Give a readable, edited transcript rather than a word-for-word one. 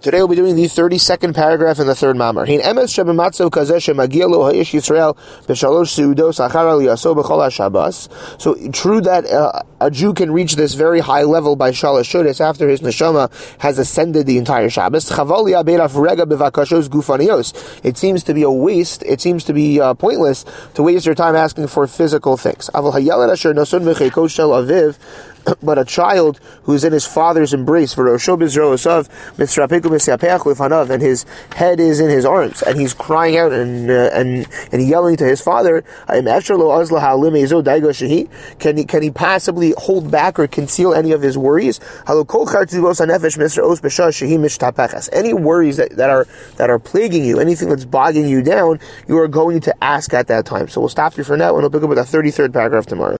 Today we'll be doing the 32nd paragraph in the third mamar. So true that a Jew can reach this very high level by Shalosh Shudas after his neshama has ascended the entire Shabbos. It seems to be a waste, it seems to be pointless to waste your time asking for physical things. But a child who's in his father's embrace, and his head is in his arms, and he's crying out and yelling to his father, can he possibly hold back or conceal any of his worries? Any worries that are plaguing you, anything that's bogging you down, you are going to ask at that time. So we'll stop here for now, and we'll pick up with the 33rd paragraph tomorrow.